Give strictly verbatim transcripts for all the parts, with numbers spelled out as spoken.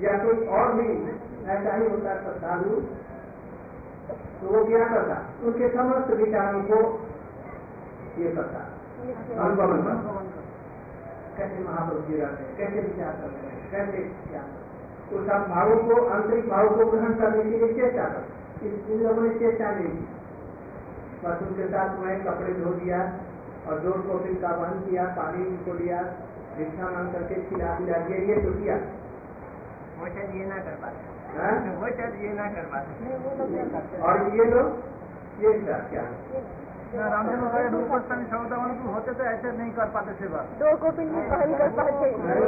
या कोई और भी ऐसा ही होता श्रद्धालु, तो वो क्या करता, उनके समस्त विचारों को ये करता, अनुगमन करता, कैसे महापुरुष जी रहते हैं, कैसे विचार करते हैं, कैसे क्या, तो सब भावों को, आंतरिक भाव को ग्रहण करने के लिए चेष्टा करते। इन लोगों ने चेष्टा नहीं की, बस उनके साथ मैं कपड़े धो दिया और जोर को फिर का वहन किया, पानी उनको दिया, भिक्षा मांग करके खिला पिला दिया, ये तो किया। वो शायद ये ना कर पाते, वो शायद ये ना कर पाते। और ये लोग ये क्या रामचंद्र भाई रूपस्थानी सौदावन को होते तो ऐसे नहीं कर पाते सेवा, दो को भी नहीं पहन कर पाते,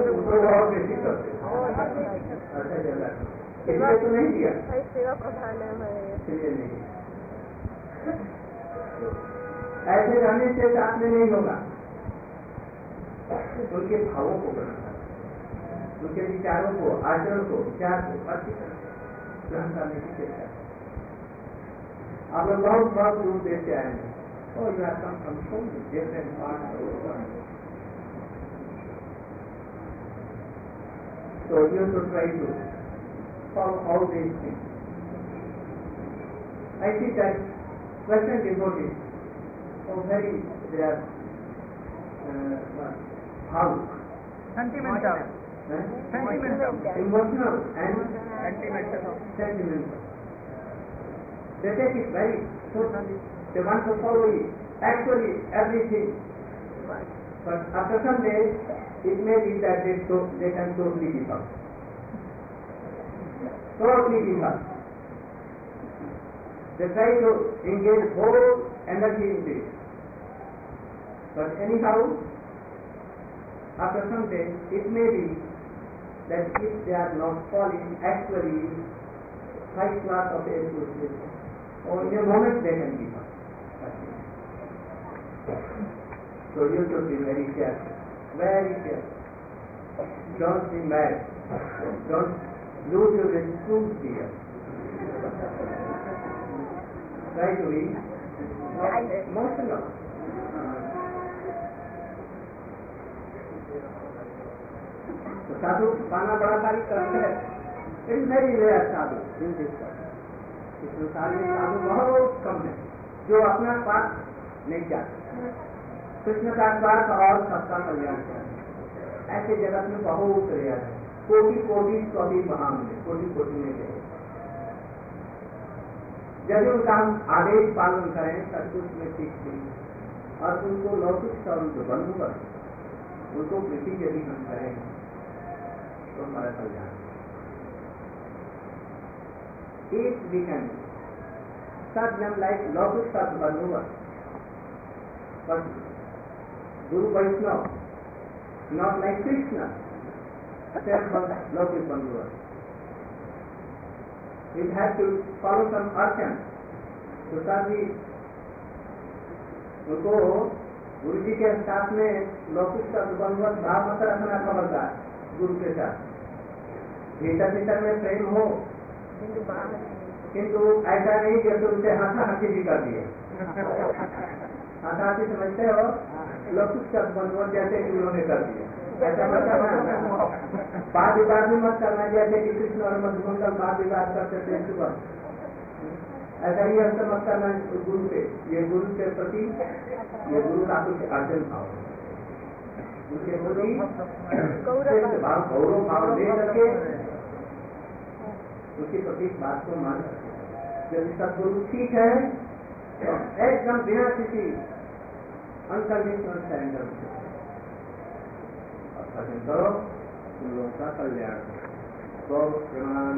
इसलिए तो नहीं किया, सेवा प्रधान है, इसलिए नहीं। ऐसे रहने से साथ में नहीं होगा, उनके भावों को ग्रहण करना, उनके विचारों को, आचरण को, विचार को अच्छी तरह ग्रहण करने की चेष्टा। आप लोग बहुत बहुत दूर देश से आए हैं, और you are come from so different parts of the world, so you should try to follow all these things. I see that Western devotees, oh very, they are uh, bhavuk, sentimental, eh? sentimental, emotional and sentimental, sentimental. They take it very so, they want to follow it, actually everything. But after some days, it may be that they, to, they can totally give up. Totally give up. They try to engage whole energy in this. But anyhow, after some days, it may be that if they are not falling actually high class of enthusiasm, or in a moment they can give up. So you should be very careful. Very careful. Don't be mad. Don't lose your true fear. Try to be not emotional. तो साधु पाना बड़ा सारी करते हैं, it's very rare sadhu in this world. इस संसार में साधु बहुत कम है जो अपना स्वार्थ नहीं चाहते, कृष्ण का स्वार्थ और सबका कल्याण चाहते। ऐसे जगत में बहुत रेयर है, कोटि कोटि कभी महान है, कोटि कोटि में गए। यदि उनका हम आदेश पालन करें सब कुछ में ठीक थी, और उनको लौकिक स्वरूप बंधुवर उनको प्रीति यदि हम करें तो हमारा कल्याण। If we can serve them like लौकिक सब बंधुवर, but Guru Vaishnava, not like Krishna, self-love is Bandhuva. We have to follow some archana. तो साथी उनको गुरु जी के साथ में लौकिक का बंधुवत भाव मत रखना खबरदार गुरु के साथ। भीतर भीतर में प्रेम हो, किंतु ऐसा नहीं जैसे उनसे हाथा हाथी भी कर दिए। हाथा हाथी समझते हो, लौकिक का बंधुवत जैसे कि उन्होंने कर दिया, ऐसा मत करना। वाद विवाद भी मत करना जैसे कि कृष्ण और मधुमंगल वाद विवाद करते थे सुबह, ऐसा ही अंतर मत करना गुरु से। ये गुरु के प्रति, ये गुरु का कुछ अर्जन भाव, उनके प्रति भाव, गौरव भाव दे करके उसके प्रति बात को मान सकते। यदि सदगुरु ठीक है तो एकदम बिना किसी अनकंडीशनल सरेंडर और भजन करो, उन लोगों का कल्याण। तो प्रमाण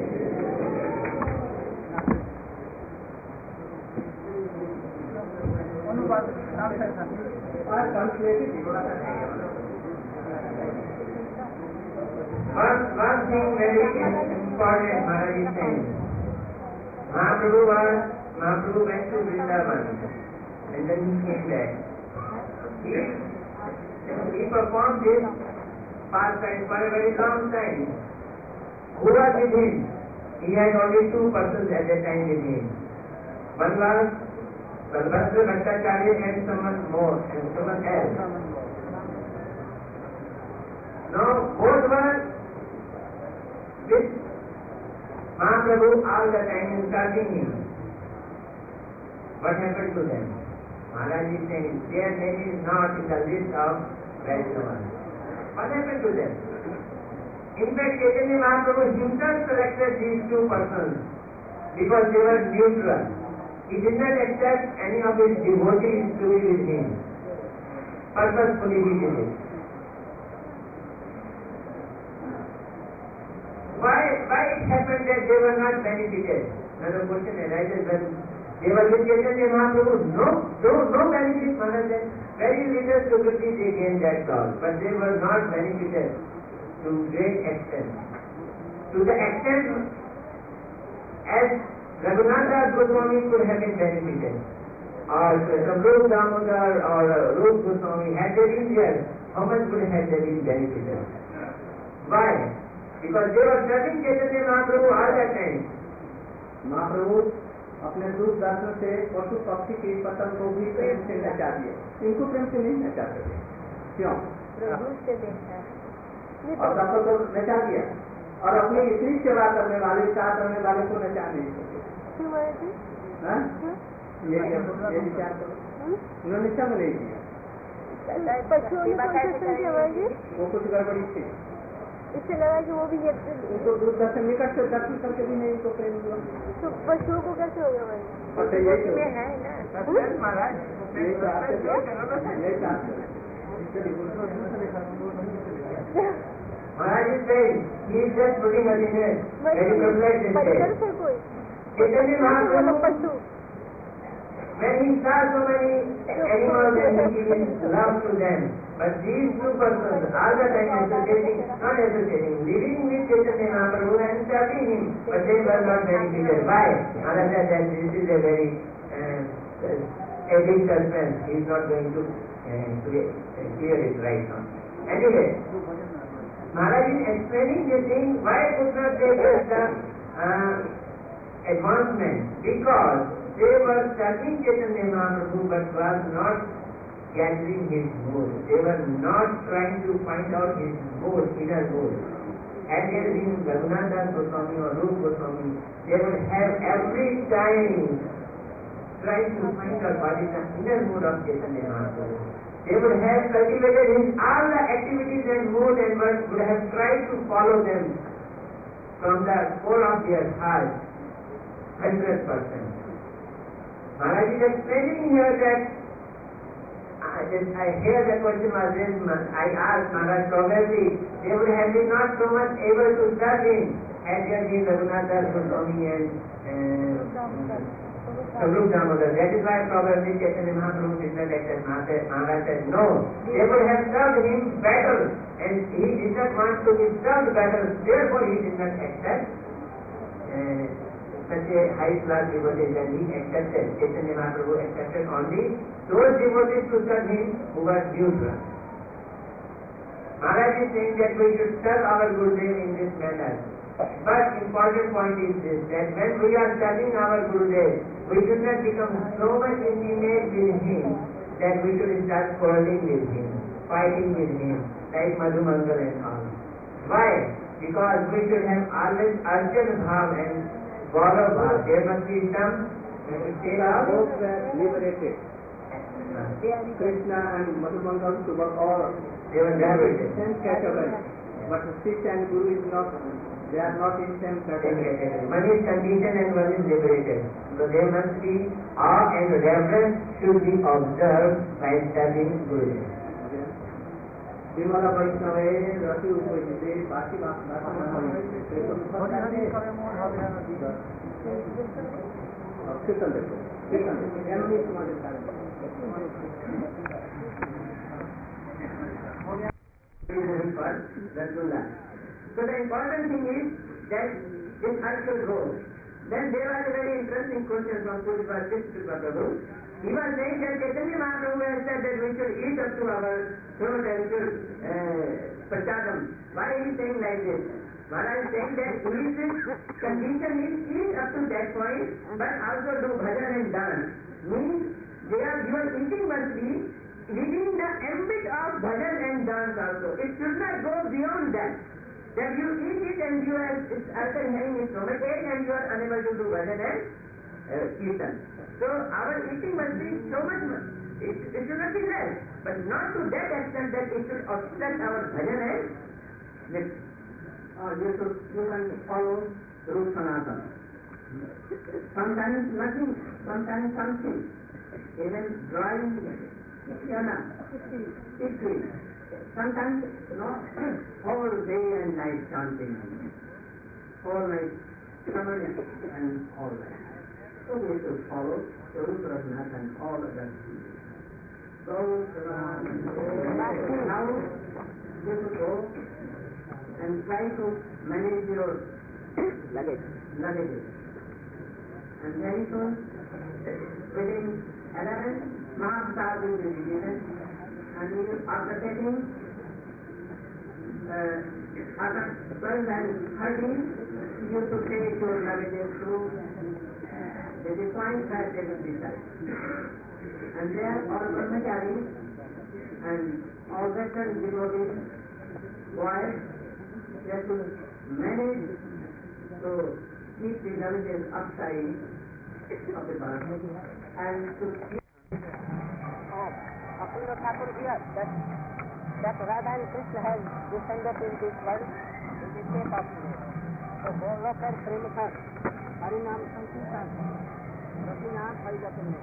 One, one thing very important Maharaj is saying. Mahaprabhu was, Mahaprabhu went to Vrindavan and then he came back. He, he performed this pastime for a very long time. Who was with him? He had only two persons at that time with him. One was Balbhadra Bhattacharya and someone more, and someone else. Now both were with Mahaprabhu all the time insulting him. What happened to them? Maharaj is saying their name is not in the list of Vaishnavas. What happened to them? In fact, Chaitanya Mahaprabhu himself selected these two persons because they were neutral. He did not accept any of his devotees to be with him. Purposefully he did it. Why, why it happened that they were not benefited? Another question arises when they were with Chaitanya Mahaprabhu. No, no, no benefit, Maharaj. Very little security they gained that God, but they were not benefited to great extent. To the extent as Raghunath Goswami could have been benefited, or Samrup Damodar or Rup Goswami, had they been there, how much would have they been benefited? Why? Because they were serving Chaitanya Mahaprabhu all that time. महाप्रभु अपने रूप दर्शन से पशु पक्षी की पतंग को भी प्रेम से नचा दिए, इनको प्रेम से नहीं नचाते थे। क्यों? और सबको तो नचा दिया और अपनी इतनी सेवा करने वाले चाह करने वाले को नचा नहीं सकते। ये विचार करो, उन्होंने सब नहीं दिया। वो कुछ गड़बड़ी थी, इससे लगा कि वो भी ये उनको दूर दर्शन निकट से दर्शन करके भी नहीं तो प्रेम हुआ। तो पशुओं को कैसे हो गया भाई? अच्छा यही तो है ना Maharaj. यही तो आते यही चाहते Maharaj is saying, he is just putting us in a very perplexed मच्छर state. से कोई Chaitanya Mahaprabhu, पशु when he saw so many animals and he gave love to them, but these two persons all the time associating, not associating, living with Chaitanya Mahaprabhu and serving him, but they were not benefited. Why? Maharaj said that this is a very uh, edging suspense. He is not going to uh, clear, uh, clear it right now. Anyway, Maharaj is explaining this thing, why could not they get the uh, advancement? Because they were serving Chaitanya Mahaprabhu but was not gathering his goal. They were not trying to find out his goal, inner goal. Had there been Raghunath Goswami or Rup Goswami, they would have every time tried to find out what is the inner mood of Chaitanya Mahaprabhu. They would have cultivated his all the activities and mood and work, would have tried to follow them from the core of their heart, one hundred percent. Maharaj is explaining here that I, I hear the question was raised, I asked Maharaj, probably they would have been not so much able to serve him had there been Raghunath Goswami and Samrup Damodar. That is why probably Chaitanya Mahaprabhu did not accept. Maharaj said no, they would have served him better and he did not want to be served better, therefore he did not accept uh, such a high class devotee that he accepted. Chaitanya Mahaprabhu accepted only those devotees to serve him who were neutral. Maharaj is saying that we should serve our Gurudev in this manner. But important point is this, that when we are serving our Gurudev, we should not become so much intimate with him that we should start quarreling with him, fighting with him, like Madhu Mangal and all. Why? Because we should have always urgent bhav and Gaurav bhav. There must be some state of both were liberated. Krishna and Madhu Mangal were all they were liberated. same category, but Sikh and Guru is not. They are not in same category. One is conditioned and one is liberated. So there must be awe and reverence should be observed by serving Guru. Vimala Vaishnava, Rati Upajite, Bhakti Bhakti Kirtan देखो, Kirtan देखो, एनोनी तुम्हारे साथ। So the important thing is that this actual role. Then there was a very interesting question from Pujya Srila Prabhu. He was saying that Chaitanya Mahaprabhu has said that we should eat up to our throat and should uh, prachadam. Why is he saying like this? Maharaj is saying that his condition is eat up to that point, but also do bhajan and dance. Means they are, your eating must be within the ambit of bhajan and dance also. It should not go beyond that. Then you eat it and you are it's after having a stomach ache and you are unable to do bhajan and uh, kirtan. So our eating must be so much, it, it should not be less, but not to that extent that it should obstruct our bhajan and lift. Uh, you should, you can follow Rupa Sanatana. Sometimes nothing, sometimes something, even drawing, yana, sticky. Sometimes, you know, whole day and night chanting, whole night, summer and all that. So we should follow the Rupa Raghunath and all other things. So, uh, now you should go and try to manage your luggage. luggage. And very soon, within eleven, Mahaprasad will be given, and we will, after taking, uh, after twelve and thirteen, you should take your luggages to the defined that they will decide. And there all brahmacharis and all Western devotees, boys, they have to manage to keep the luggages upside of the bus and to keep. Oh, Apurva Thakur here that that Radha and Krishna has descended in this world in the shape of snake. So Golokar Premkar Harinam Sankirtan Ratinam Bhaijatin.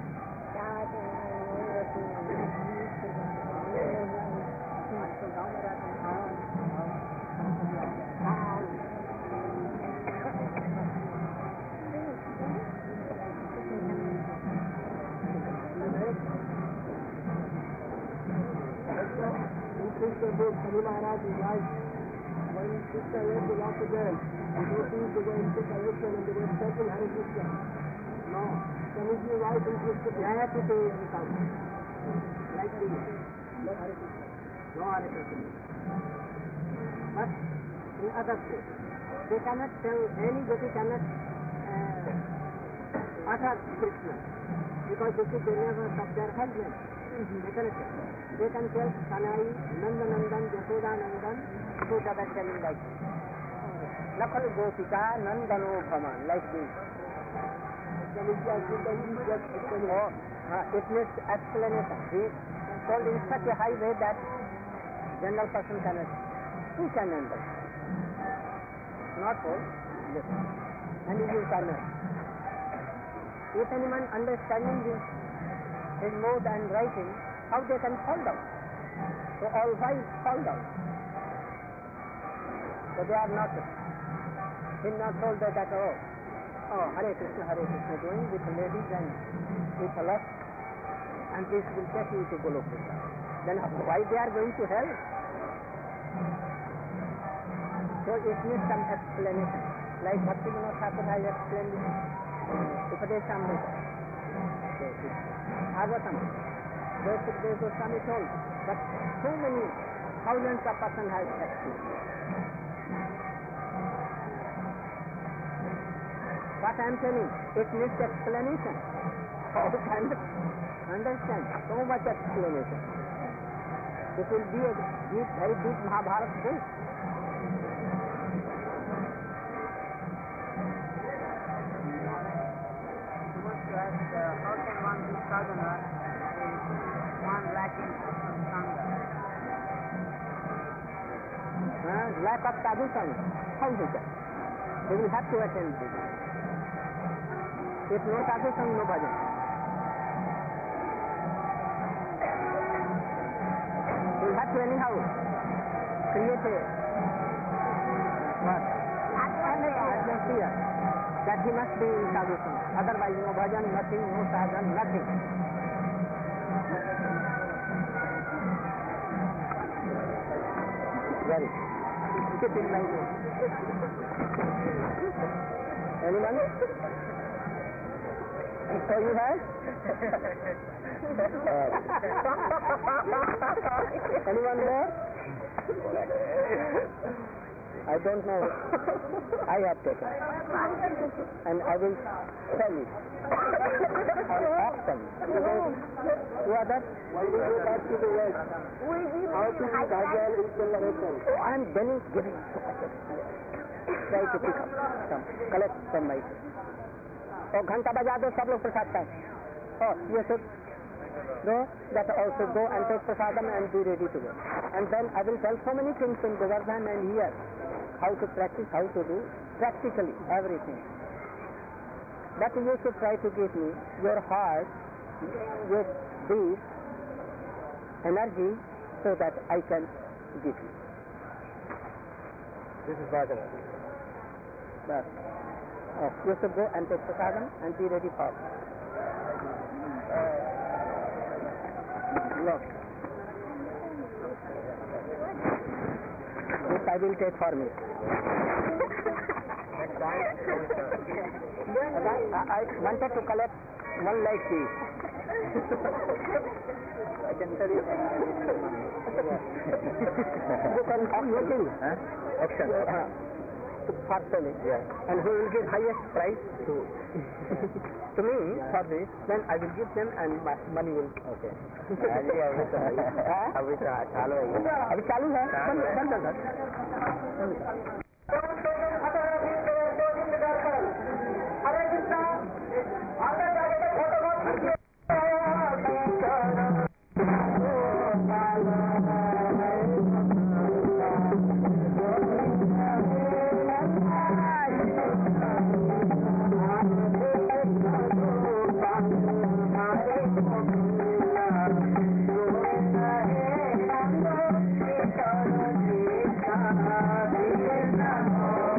Krishna book, Hari Maharaj is right. When Krishna went to Vasudev, the devotees began to collection and they were taking Hare Krishna. No, can it be right in Krishna? I have to say every time. Like this. No Hare Krishna. No Hare Krishna. But in other states, they cannot tell, anybody cannot uh, utter Krishna. Because this is the level of their husband. They cannot tell. They can tell Kanai, Nandanandan, Yashodanandan, so that they tell like this. Nakal Gopika, Nandano Bhaman, like this. Oh, uh, it needs explanation. He told in such a high way that general person cannot, who can understand? Not all, listen. And you cannot. If anyone understanding this is more than writing, how they can fall down? So all wise fall down. So they are not. He not told that, that oh, oh Hare Krishna, Hare Krishna doing with ladies and with lust, and this will take you to Goloka. Then why they are going to hell? So it needs some explanation. Like Bhaktivinoda Thakur has explained it. Upadeshamrita. Bhagavatam. Sukadeva Goswami told, but so many thousands of persons have experienced. What I am telling, it needs explanation. How can you understand so much explanation? It will be a deep, very deep Mahabharata book. You must ask, uh, how can one be sadhana? One lacking some sangha. Uh, lack of sadhu sangha. How is that? They will have to attend this. If no sadhu sangha, no bhajan. They will have to anyhow create a what? Atmosphere that he must be in sadhu sangha. Otherwise, no bhajan, nothing, no sadhan, nothing. Very. Sit in my room. Anyone? So you have? Anyone there? I don't know. I have taken. And I will sell it on auction. You are that? Why did you back to the West? How to be Dajjal is the miracle. Oh, I am giving, giving so much experience. Try to pick up some, collect from my. Oh, घंटा बजा दो सब लोग प्रसाद पाए. Oh, you should go. That also go and take prasadam and be ready to go. And then I will tell so many things in Govardhan and here. How to practice, how to do, practically everything. But you should try to give me your heart, your deep energy so that I can give you. This is Bhagavad. But oh, you should go and take prasadam and be ready for it. Look. This I will take for me. I, I wanted to collect one like this. I can tell you. You can come looking. Huh? Auction. Uh, for selling. Yeah. And who will give highest price to to me for this, then I will give them and my money will. Okay. अभी चालू है. अभी चालू है. बंद बंद कर. अरे कृष्णा आगे जाके फोटो Oh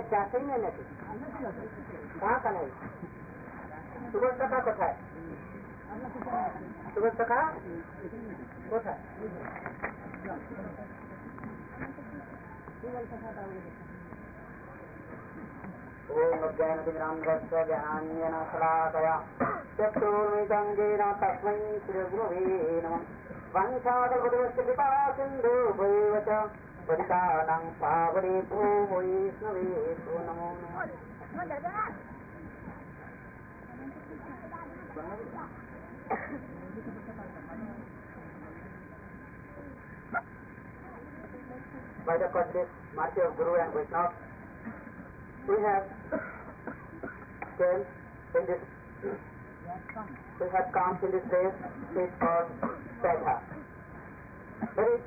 চাষই নেই নাকি কাহা কানাই সুভাষ কাকা কোথায় সুভাষ কাকা কোথায় ओम ज्ञानतिमिरान्धस्य ज्ञानाञ्जन शलाकया चक्षुर्मितङ्गेन तस्मै श्रीगुरवे नमः वंशाकल्पतरुश्च कृपा सिन्धु भैव च पतितानां पावनेभ्यो वैष्णवेभ्यो नमो नमः। By the causeless mercy of Guru and Vaishnava, we have came in this, we have come in this place, which is called Paitha. That is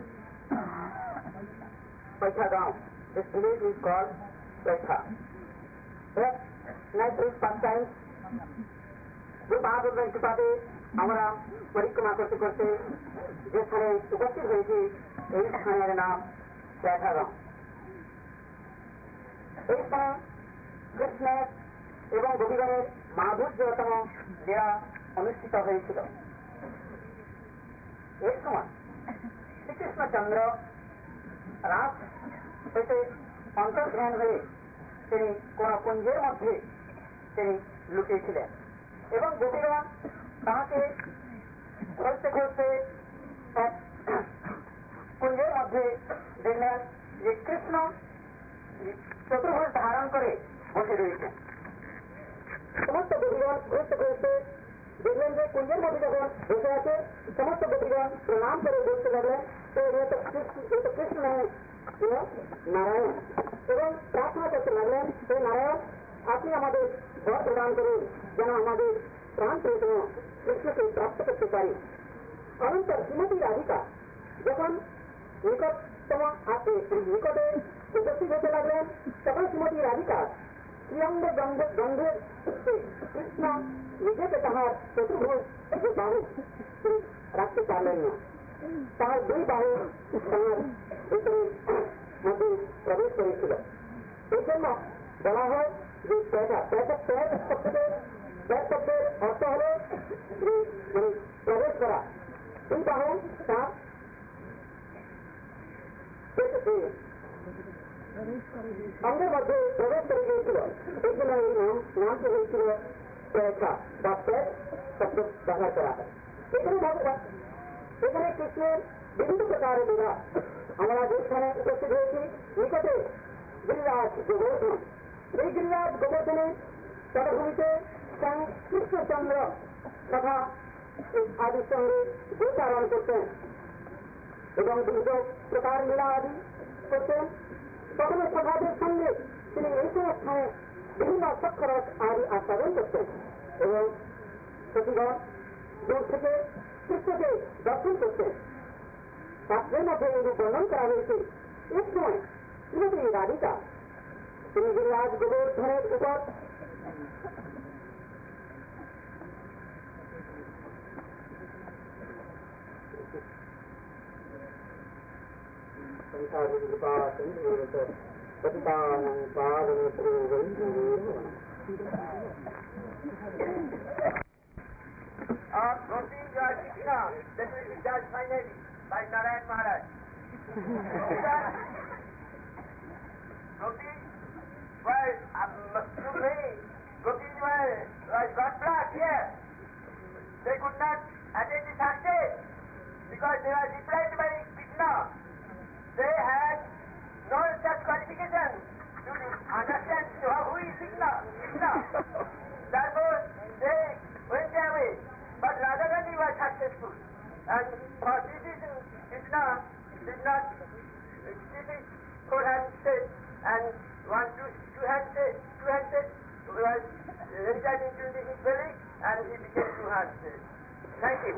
Paitha Gaon. This village is called Paitha. Yes, next is first time, जो महाप्रभु की कृपाते हमारा परिक्रमा करते करते जिस स्थाने उपस्थित हुई थी यही स्थान का नाम पैठा गांव। इस समय कृष्ण एवं गोपीगणের মাধুর্যতম লীলা অনুষ্ঠিত হয়েছিল। এই সময় শ্রীকৃষ্ণচন্দ্র রাত হইতে অন্তর্ধান হয়ে তিনি কোন কুঞ্জের মধ্যে তিনি লুকিয়েছিলেন এবং গোপীগণ তাহাকে খুঁজতে খুঁজতে এক কুঞ্জের মধ্যে দেখলেন যে কৃষ্ণ চতুর্ভুজ ধারণ করে বসে রয়েছে। সমস্ত গোপীগণ ঘুরতে ঘুরতে দেখলেন যে কুঞ্জের মধ্যে যখন বসে আছে সমস্ত গোপীগণ প্রণাম করে বলতে লাগলেন তো ये तो कृष्ण है नारायण এবং প্রার্থনা করতে লাগলেন হে নারায়ণ আপনি আমাদের বর প্রদান করুন যেন আমাদের প্রাণ প্রিয়তম কৃষ্ণকে প্রাপ্ত করতে পারি। অনন্তর শ্রীমতী রাধিকা যখন নিকটতম নিকটে উপস্থিত হতে লাগলেন তখন শ্রীমতী রাধিকা শ্রীঅঙ্গ গন্ধের কৃষ্ণ নিজেকে তাহার চতুর্ভুজ যে বাহু রাখতে পারলেন না, তাহার দুই বাহু তাহার ভিতরের মধ্যে প্রবেশ করেছিল। এই জন্য বলা হয় যে পেটা পেটা ত্যাগ শব্দের ত্যাগ শব্দের অর্থ হল মানে প্রবেশ করা। দুই বাহু তার অঙ্গের মধ্যে প্রবেশ করে গিয়েছিল। এই জন্য এই নাম নামটি হয়েছিল পেটা বা ত্যাগ শব্দ ব্যবহার করা হয়। এখানে ভগবান এখানে কৃষ্ণের বিভিন্ন প্রকারের লীলা আমরা যেখানে উপস্থিত হয়েছি নিকটে গিরিরাজ গোবর্ধন। এই গিরিরাজ গোবর্ধনের তটভূমিতে স্বয়ং কৃষ্ণচন্দ্র তথা আদির সঙ্গে গোচারণ করতেন এবং বিভিন্ন প্রকার লীলা আদি করতেন। তখনও প্রভাবের সঙ্গে তিনি এই সময় স্থানে বিভিন্ন অক্ষরস আদি আস্বাদন করতেন এবং সতীগণ দূর থেকে কৃষ্ণকে দর্শন করতেন। শাস্ত্রের মধ্যে এই বর্ণন করা হয়েছে এক সময় শ্রীমতী রাধিকা তিনি গিরিরাজ গোবর্ধনের উপর Our protein Jai Krishna, that will be judged finally by Narayan Maharaj. Protein was too many. Protein was got black here. They could not attend the success because they were deprived by Krishna. They had no such qualification to understand who is Krishna. Krishna. Therefore, they went away. But Radha Gandhi was successful, and for this reason Krishna did not keep his four hands straight and one two two hands straight, two hands straight was entered into his belly and he became two hands straight. Thank you.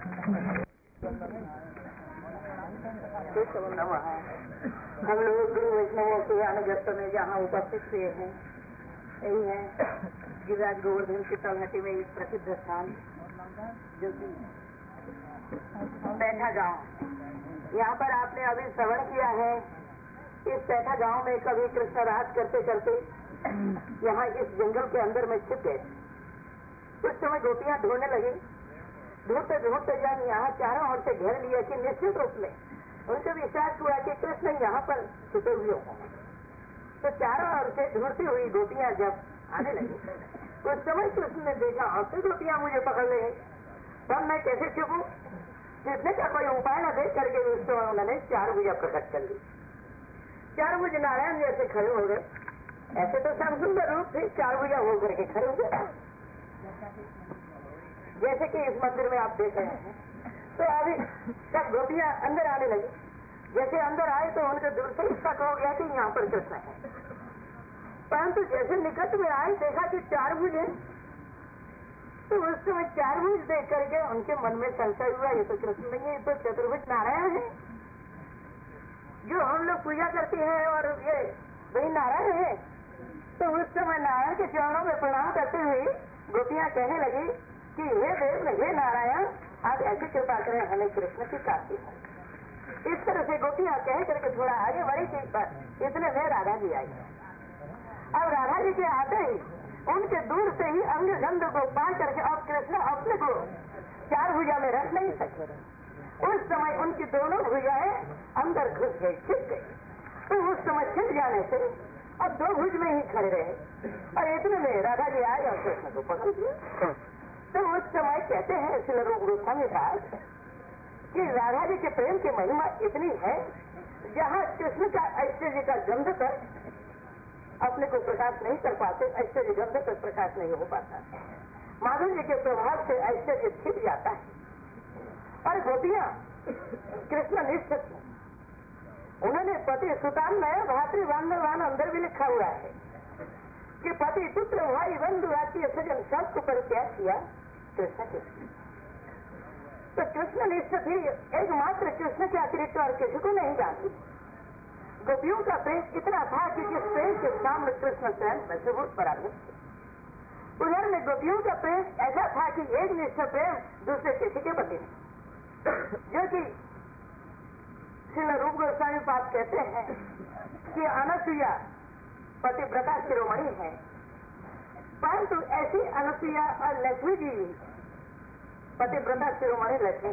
हम लोग गुरु वैष्णवों के अनुगत्य में जहाँ उपस्थित हुए हैं यही है गिरिराज गोवर्धन की तलहटी में एक प्रसिद्ध स्थान जो कि पैठा गांव। यहाँ पर आपने अभी श्रवण किया है इस पैठा गांव में कभी कृष्ण राज करते करते यहाँ इस जंगल के अंदर में छिप गए। उस समय गोपियां ढूंढने लगी। ढूंढते ढूंढते जब यहाँ चारों ओर से घेर लिया कि निश्चित रूप में उनको विश्वास हुआ कि कृष्ण यहाँ पर छुपे हुए हों। तो चारों ओर से ढूंढती हुई गोपियां जब आने लगी, उस समय कृष्ण ने देखा और से गोपियां मुझे पकड़ ले, तब मैं कैसे छुपूं? छिपने का कोई उपाय न देख करके उस समय उन्होंने चार भुजा प्रकट कर ली। चार भुज नारायण जैसे खड़े हो गए। ऐसे तो सब सुंदर रूप से चार भुजा होकर के खड़े हो गए, जैसे कि इस मंदिर में आप देख रहे हैं। तो अभी सब गोपियां अंदर आने लगी। जैसे अंदर आए तो उनके दूर से शक हो गया कि यहाँ पर कृष्ण है, परंतु जैसे निकट में आए देखा कि चार भुज है। तो उस समय चार भुज देख करके उनके मन में संशय हुआ, ये तो कृष्ण नहीं है, ये तो चतुर्भुज नारायण है जो हम लोग पूजा करते हैं, और ये वही नारायण है। तो उस समय नारायण के चरणों में प्रणाम करते हुए गोपियां कहने लगी कि हे देव, हे नारायण, आप ऐसी कृपा करें, हमें कृष्ण की प्राप्ति हो। इस तरह से गोपियां कह करके थोड़ा आगे बढ़ी थी, पर इतने में राधा जी आई। अब राधा जी के आते ही उनके दूर से ही अंग गंध को पा करके अब कृष्ण अपने को चार भुजा में रख नहीं सके। उस समय उनकी दोनों भुजाएं अंदर घुस गई, छिप गई। तो उस समय छिप जाने से अब दो भुज में ही खड़े रहे, और इतने में राधा जी आए और कृष्ण को पकड़ दिया। तो उस समय कहते हैं श्री रूप गोस्वामी साहब कि राधा जी के प्रेम की महिमा इतनी है, जहाँ कृष्ण का ऐश्वर्य का गंध तक अपने को प्रकाश नहीं कर पाते, ऐश्वर्य गंध तक प्रकाश नहीं हो पाता। माधुर्य के प्रभाव से ऐश्वर्य छिप जाता है। और गोपियां कृष्ण निष्ठ थी। उन्होंने पति सुतान में भातृ बांधवान अंदर भी लिखा हुआ है कि पति पुत्र भाई बंधु आत्मीय सजन सबको परित्याग किया कृष्ण के। तो कृष्ण निष्ठ थी, एकमात्र कृष्ण के अतिरिक्त और किसी को नहीं जानती। गोपियों का प्रेम इतना था कि जिस प्रेम के सामने कृष्ण स्वयं वशीभूत पराधीन थे। उधर में गोपियों का प्रेम ऐसा था कि एक निष्ठ प्रेम दूसरे किसी के प्रति नहीं, जो कि श्री रूप गोस्वामी पाद कहते हैं कि अनसुईया पतिव्रता शिरोमणि है, परंतु ऐसी अनसुईया और लक्ष्मी जी पतिव्रता शिरोमणि लक्ष्मी,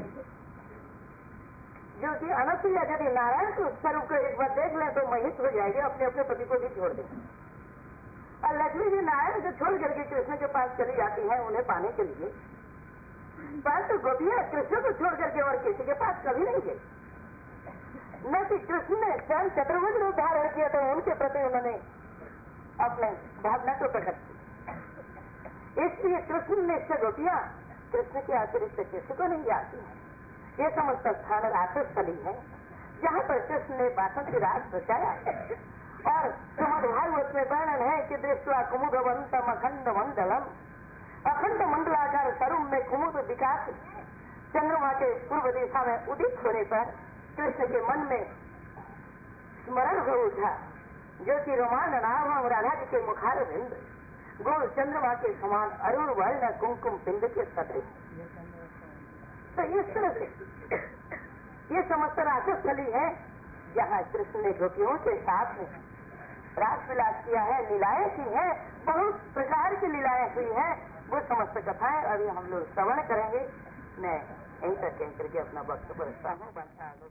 जो कि अनसुईया यदि नारायण के स्वरूप को एक बार देख ले तो मोहित हो जाएगी, अपने अपने पति को भी छोड़ देंगे। और लक्ष्मी जी नारायण को छोड़ करके कृष्ण के पास चली जाती है उन्हें पाने के लिए, परंतु गोपियां कृष्ण को छोड़ करके और किसी के पास कभी नहीं गई। न कि कृष्ण ने स्वयं चतुर्भुज रूप धारण किया तो उनके प्रति उन्होंने अपने भावना को प्रकट किया। इसलिए कृष्ण ने से गोपियां कृष्ण के अतिरिक्त किसी को नहीं जाती है। ये समस्त स्थान रासस्थली है, जहाँ पर कृष्ण ने बासंती रास रचाया। और श्रीमद् भागवत में वर्णन है कि दृष्टवा कुमुदवंतम अखंड मंडलम, अखंड मंडलाकार स्वरूप में कुमुद विकास चंद्रमा के पूर्व दिशा में उदित होने पर कृष्ण के मन में स्मरण हो उठा, जो कि रोमान नाम राधा जी के मुखार बिंद गोल चंद्रमा के समान अरुण वर्ण कुमकुम बिंद के सदृश। तो इस तरह से ये समस्त रासस्थली है, जहाँ कृष्ण ने गोपियों के साथ में रास विलास किया है, लीलाएं की है, बहुत प्रकार की लीलाएं हुई है। वो समस्त कथाएं अभी हम लोग श्रवण करेंगे। मैं यहीं तक कह करके अपना वक्तव्य रखता हूँ।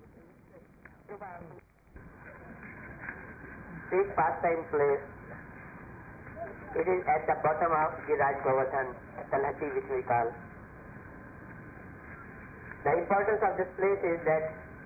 This pastime place, it is at the bottom of Giraj Govardhan, Talhati, which we call. The importance of this place is that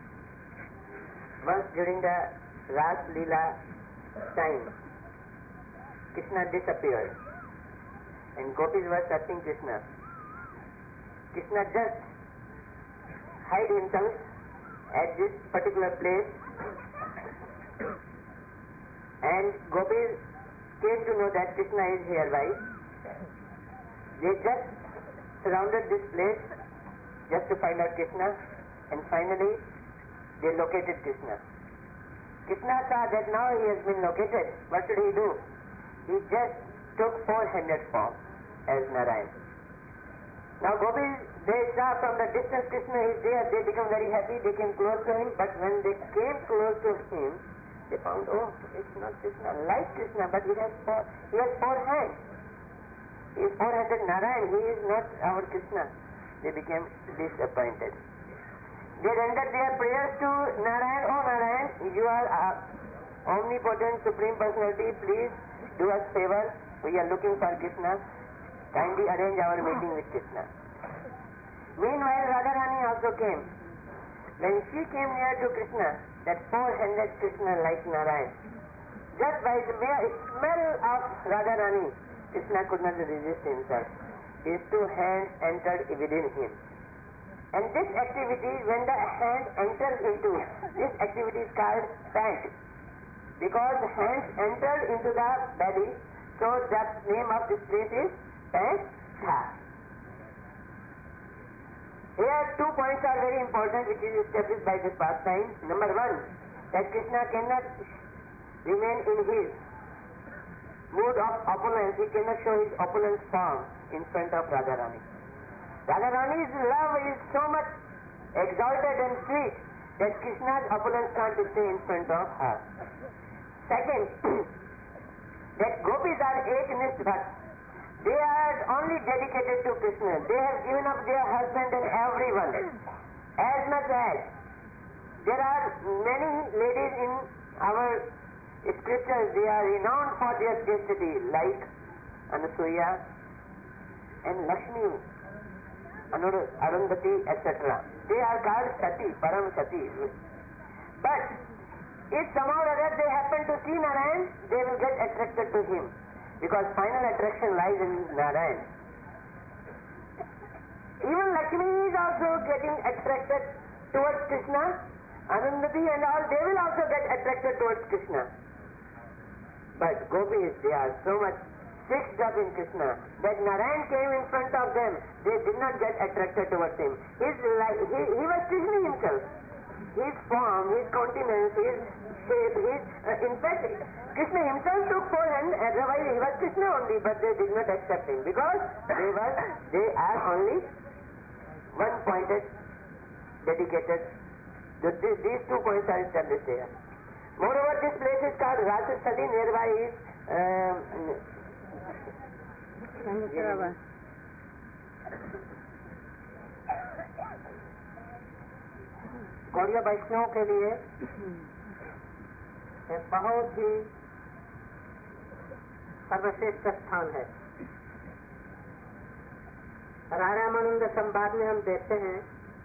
once during the Ras Leela time, Krishna disappeared and gopis were searching Krishna. Krishna just hid himself at this particular place, and gopis came to know that Krishna is hereby. They just surrounded this place just to find out Krishna, and finally they located Krishna. Krishna saw that now he has been located. What should he do? He just took four-handed form as Narayan. Now gopis, they saw from the distance Krishna is there, they become very happy, they came close to him, but when they came close to him, they found, oh, it's not Krishna like Krishna, but he has four, he has four hands. He is four-handed Narayan, he is not our Krishna. They became disappointed. They rendered their prayers to Narayan. Oh Narayan, you are uh, omnipotent Supreme Personality, please do us favor. We are looking for Krishna. Kindly arrange our meeting with Krishna. Meanwhile, Radharani also came. When she came near to Krishna, that four-handed Krishna like Narayan, just by the mere smell of Radharani, Krishna could not resist himself. His two hands entered within him. And this activity, when the hand enters into, this activity is called pant. Because the hands entered into the belly, so the name of this place is pant. Here two points are very important which is established by this pastime. Number one, that Krishna cannot remain in his mood of opulence, he cannot show his opulence form in front of Radharani. Radharani's love is so much exalted and sweet that Krishna's opulence can't stay in front of her. Second, that gopis are eknist bhakt. They are only dedicated to Krishna. They have given up their husband and everyone. As much as there are many ladies in our scriptures, they are renowned for their chastity, like Anasuya and Lakshmi, Arundhati, et cetera. They are called Sati, Param Sati. But if somehow or other they happen to see Narayan, they will get attracted to him, because final attraction lies in Narayan. Even Lakshmi is also getting attracted towards Krishna. Arundhati and all, they will also get attracted towards Krishna. But gopis, they are so much fixed up in Krishna that Narayan came in front of them, they did not get attracted towards him. His life, he, he was Krishna himself. His form, his countenance, his shape, his, uh, in fact, Krishna himself took four hands, otherwise he was Krishna only, but they did not accept him because they were, they are only one-pointed, dedicated. These, these two points are established here. Moreover, this place is called Rajasthali, nearby is um, Gaudiya वैष्णव के लिए एक बहुत ही सर्वश्रेष्ठ स्थान है। रामानंद संवाद में हम देखते हैं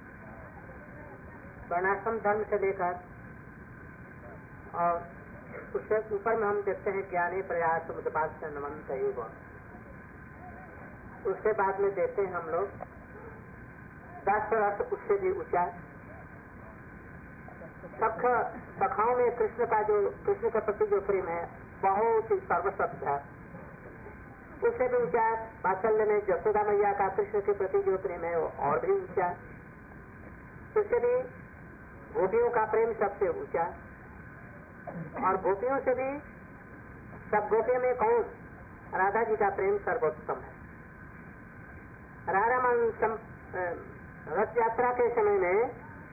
वर्णाश्रम धर्म से लेकर और उससे ऊपर में हम देखते हैं ज्ञानी प्रयास मुद्पाद नमन युग। उसके बाद में देखते हैं हम लोग दस वर्ष उससे भी ऊंचा सख सखाओं में कृष्ण का जो कृष्ण के प्रति जो प्रेम है बहुत ही सर्वश्रेष्ठ है। उससे भी ऊंचा वात्सल्य में यशोदा मैया का कृष्ण के प्रति जो प्रेम है वो और भी ऊंचा। उससे भी गोपियों का प्रेम सबसे ऊंचा, और गोपियों से भी सब गोपियों में कौन राधा जी का प्रेम सर्वोत्तम है। राधा रथ यात्रा के समय में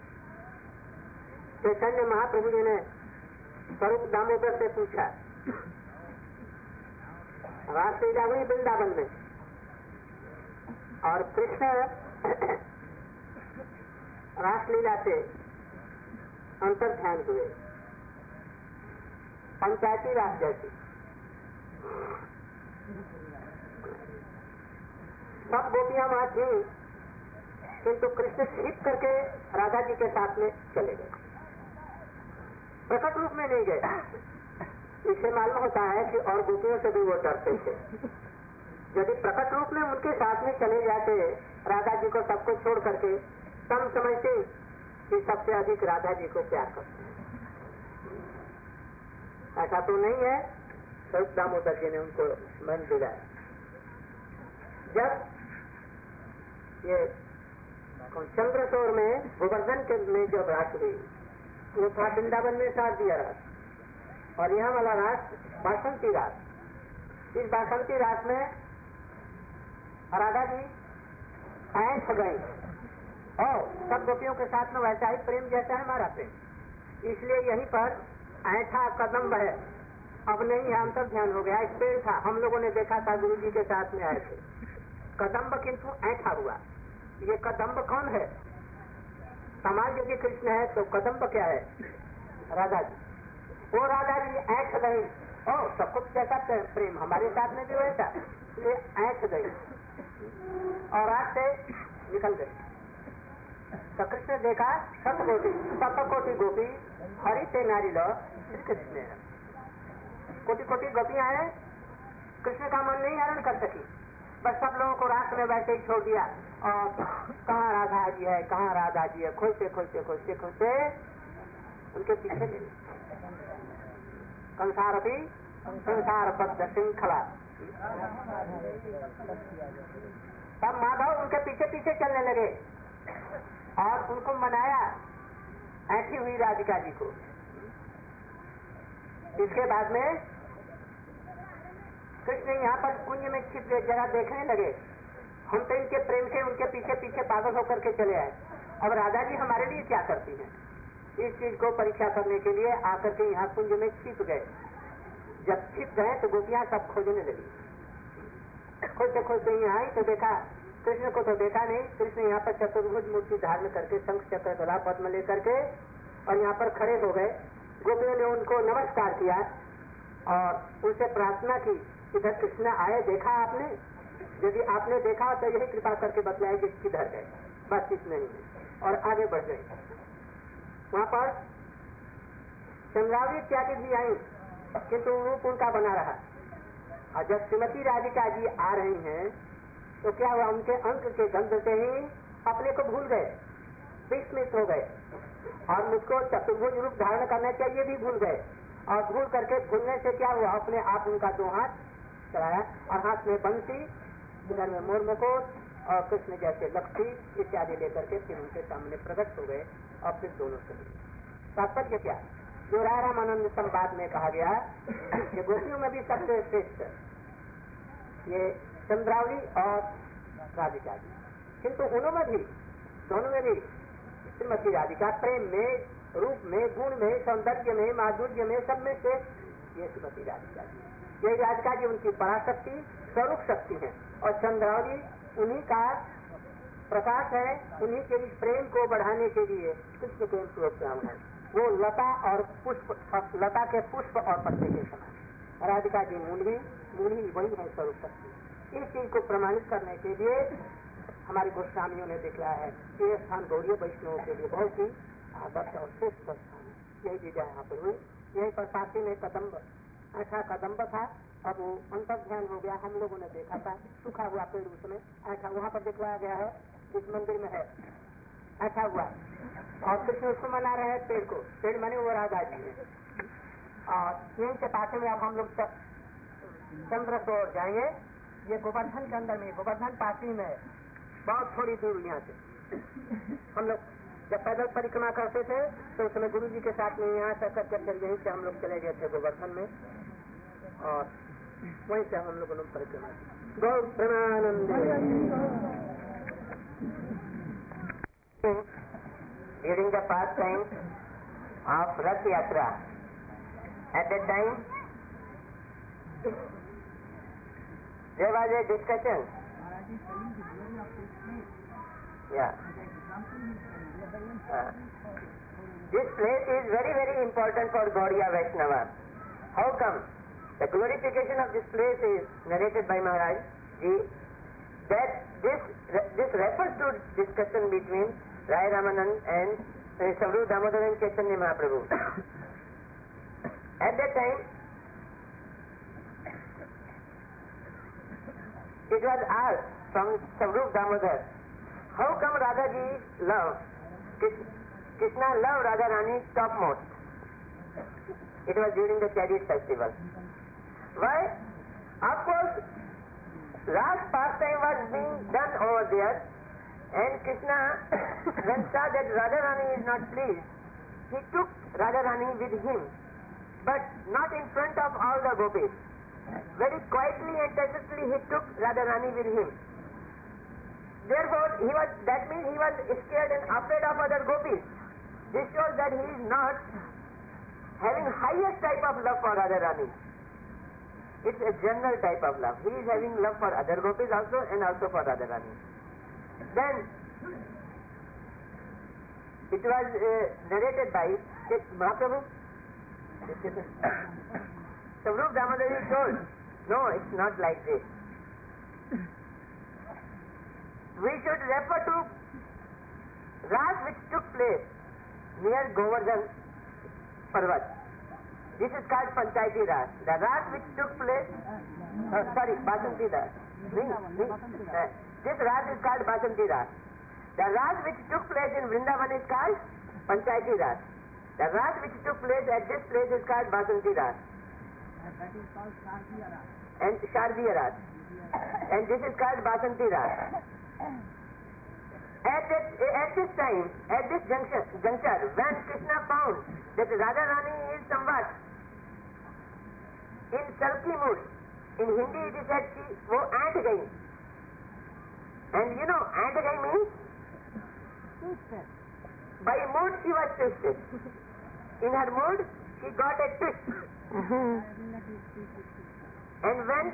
चैतन्य महाप्रभु जी ने स्वरूप दामोदर से पूछा, रासलीला हुई वृंदावन में और कृष्ण रासलीला से अंतर ध्यान हुए, पंचायती रास जैसी। सब गोपियां वहां थी, किंतु कृष्ण छिप करके राधा जी के साथ में चले गए, प्रकट रूप में नहीं गए। इससे मालूम होता है कि और गोपियों से भी वो डरते थे। यदि प्रकट रूप में उनके साथ में चले जाते राधा जी को सबको छोड़ करके, तब समझते कि सबसे अधिक राधा जी को प्यार करते हैं। ऐसा तो नहीं है। स्वरूप दामोदर जी ने उनको मन दिलाया। जब ये चंद्रशोर में गोवर्धन के में जो रास हुई वो था वृंदावन में शारदीय रास, और यहाँ वाला रास बासंती रास। इस बासंती रास में राधा जी ऐंठ गई और सब गोपियों के साथ में वैसा ही प्रेम जैसा है हमारा प्रेम। इसलिए यहीं पर ऐठा कदम्ब है, अब नहीं है, अंतर ध्यान हो गया। एक पेड़ था, हम लोगों ने देखा था, गुरु जी के साथ में आए थे, कदम्ब किंतु ऐठा हुआ। ये कदम्ब कौन है? समाज यदि कृष्ण है तो कदम्ब क्या है? राधा जी। वो राधा जी ऐठ गई, और सब कुछ कैसा प्रेम हमारे साथ में भी वैसा, इसलिए ऐठ गई और रात से निकल गई। तो कृष्ण देखा सत गोपी सत कोटि गोपी हरि से नारी लो कृष्ण, कोटि कोटि गोपियां हैं, कृष्ण का मन नहीं हरण कर सकी, बस सब लोगों को रात में वैसे ही छोड़ दिया। और कहाँ राधा जी है, कहाँ राधा जी है, खोजते खोजते खोजते खोजते उनके पीछे ले संसार भी संसार बद्ध श्रृंखला। तब माधव उनके पीछे पीछे चलने लगे और उनको मनाया ऐठी हुई राधिका जी को। इसके बाद में कृष्ण यहाँ पर कुंज में छिप गए, जरा देखने लगे, हम तो इनके प्रेम के उनके पीछे पीछे पागल होकर के चले आए, अब राधा जी हमारे लिए क्या करती हैं? इस चीज को परीक्षा करने के लिए आकर के यहाँ कुंज में छिप गए। जब छिप गए तो गोपियां सब खोजने लगी, खोजते खोजते यहाँ आई तो देखा कृष्ण को, तो देखा नहीं। कृष्ण यहाँ पर चतुर्भुज मूर्ति धारण करके शंख चक्र गदा पद्म लेकर के और यहाँ पर खड़े हो गए। गोपियों ने उनको नमस्कार किया और उनसे प्रार्थना की, इधर कृष्ण आए, देखा आपने? यदि आपने देखा तो यही कृपा करके बतलाए कि किधर गए, बस इतने ही, और आगे बढ़ गए। वहाँ पर चंद्रावली त्यागी भी आई, किंतु रूप उनका बना रहा। और जब श्रीमती राधिका जी आ रही हैं तो क्या हुआ, उनके अंक के गंध से ही अपने को भूल गए, विस्मित हो गए, और मुझको चतुर्भुज रूप धारण करना चाहिए भी भूल गए। और भूल करके भूलने से क्या हुआ, अपने आप उनका दो हाथ चलाया और हाथ में बंसी, इधर में मोर मुकुट और कृष्ण जैसे लक्ष्मी इत्यादि लेकर के फिर उनके सामने प्रकट हो गए और फिर दोनों से मिले। तात्पर्य क्या, जो राय रामानंद संवाद में कहा गया कि गोपियों में भी सबसे श्रेष्ठ ये चंद्रावली और राधिका जी, किंतु उन्होंने भी दोनों में भी श्रीमती राधिका प्रेम में, रूप में, गुण में, सौंदर्य में, माधुर्य में, सब में से ये श्रीमती राधिका जी, ये राधिका जी उनकी पराशक्ति स्वरूप शक्ति है, और चंद्रावली उन्हीं का प्रकाश है, उन्हीं के इस प्रेम को बढ़ाने के लिए कृष्ण प्रेम प्रोग्राम है। वो लता और पुष्प, लता के पुष्प और पत्ते के समान, राधिका जी मूली मूली वही है स्वरूप शक्ति। इस चीज को प्रमाणित करने के लिए हमारे गोस्वामियों ने दिखलाया है कि यह स्थान गौड़ीय वैष्णवों के लिए बहुत ही आदर्श और श्रेष्ठ स्थान है। यही विजय यहाँ पर हुई। यही पर पासी में कदम्ब, ऐसा कदम्ब था, अब वो अंतर ध्यान हो गया। हम लोगों ने देखा था सूखा हुआ पेड़, उसमें ऐसा वहाँ पर दिखलाया गया है, इस मंदिर में है ऐसा हुआ, और कृष्ण उसको मना रहे हैं पेड़ को, पेड़ माने वो राधा जी है। और यहीं के पास में अब हम लोग चंद्र को जाएंगे, ये गोवर्धन के अंदर में, गोवर्धन पासी में बहुत थोड़ी दूर यहाँ से। हम लोग जब पैदल परिक्रमा करते थे तो उस समय गुरु जी के साथ में यहाँ से करके फिर यहीं से हम लोग चले गए थे गोवर्धन में, और वहीं से हम लोगों ने परिक्रमा की। गौ Premanand. During the pastime of Rath Yatra, at that time there was a discussion. Yeah. Uh, this place is very very important for Gaudiya Vaishnava. How come? The glorification of this place is narrated by Maharaj Ji, that this this refers to discussion between Rai Ramanand and uh, Savru Damodar and Chaitanya Mahaprabhu. At that time, it was asked from Savru Damodar, how come Radha Ji love, Krishna love Radha Rani topmost? It was during the Chariot festival. Why? Of course, last pastime was being done over there, and Krishna, when saw that Radharani is not pleased, he took Radharani with him, but not in front of all the gopis. Very quietly and tacitly he took Radharani with him. Therefore, he was, that means he was scared and afraid of other gopis. This shows that he is not having highest type of love for Radharani. It's a general type of love. He is having love for other gopis also and also for Radharani. Then it was uh, narrated by Mahaprabhu. Swarup Damodari told, no, it's not like this. We should refer to Ras which took place near Govardhan Parvat. This is called Panchayati Ras. The Ras which took place, uh, sorry, Basanti Ras. Uh, this Ras is called Basanti Ras. The Ras which took place in Vrindavan is called Panchayati Ras. The Ras which took place at this place is called Basanti Ras. That is called Shardiya Ras. And Shardiya Ras. And this is called Basanti Ras. At, that, at this time, at this juncture, juncture, when Krishna found that Radharani is somewhat in sulky mood, in Hindi it is said she wo aant gayi. And you know, aant gayi means? Twisted. By mood she was twisted. In her mood, she got a twist. And when,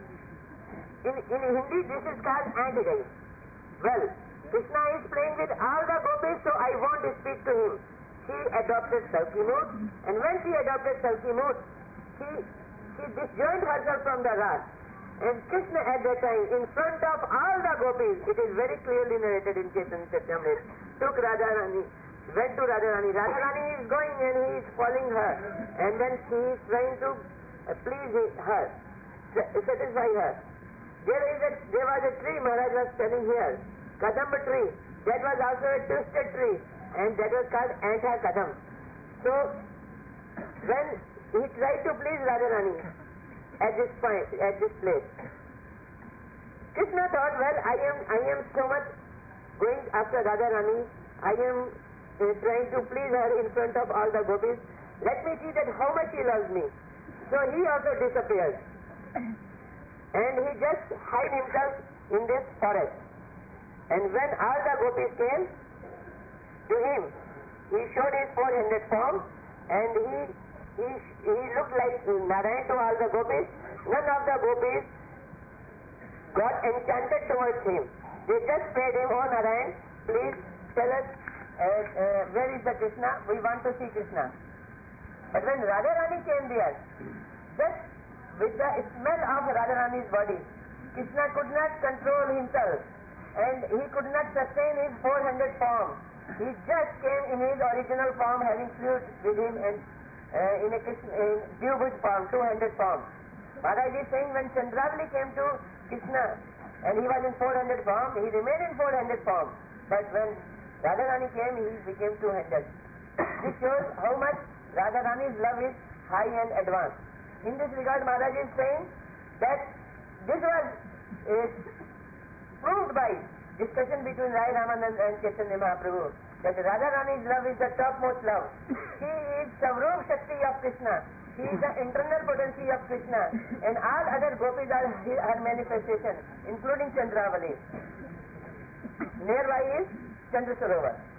in, in Hindi this is called aant gayi. Well, Krishna is playing with all the gopis, so I won't speak to him. She adopted sulky mood, and when she adopted sulky mood, she, she disjoined herself from the Ras. And Krishna at that time, in front of all the gopis, it is very clearly narrated in Chaitanya Charitamrita, took Radharani, went to Radharani. Radharani is going and he is following her, and then he is trying to uh, please her, satisfy her. There is a, there was a tree Maharaj was telling here, Kadamba tree, that was also a twisted tree, and that was called Anta Kadam. So, when he tried to please Radharani at this point, at this place, Krishna thought, well, I am, I am so much going after Radharani, I am uh, trying to please her in front of all the gopis, let me see that how much he loves me. So he also disappeared, and he just hid himself in this forest. And when all the gopis came to him, he showed his four-handed form, and he, he he looked like Narayan to all the gopis. None of the gopis got enchanted towards him. They just prayed him, oh Narayan, please tell us uh, uh, where is the Krishna? We want to see Krishna. But when Radharani came there, just with the smell of Radharani's body, Krishna could not control himself. And he could not sustain his four-handed form. He just came in his original form, having flute with him, and uh, in a in Dvibhuj form, two-handed form. Maharaj is saying when Chandravali came to Krishna, and he was in four-handed form, he remained in four-handed form. But when Radharani came, he became two-handed. This shows how much Radharani's love is high and advanced. In this regard, Maharaj is saying that this was a proved by discussion between Rai Ramanand and Chaitanya Mahaprabhu that Radharani's love is the topmost love. She is Savrup Shakti of Krishna. She is the internal potency of Krishna, and all other gopis are her manifestation, including Chandravali. Nearby is Chandra Sarovar.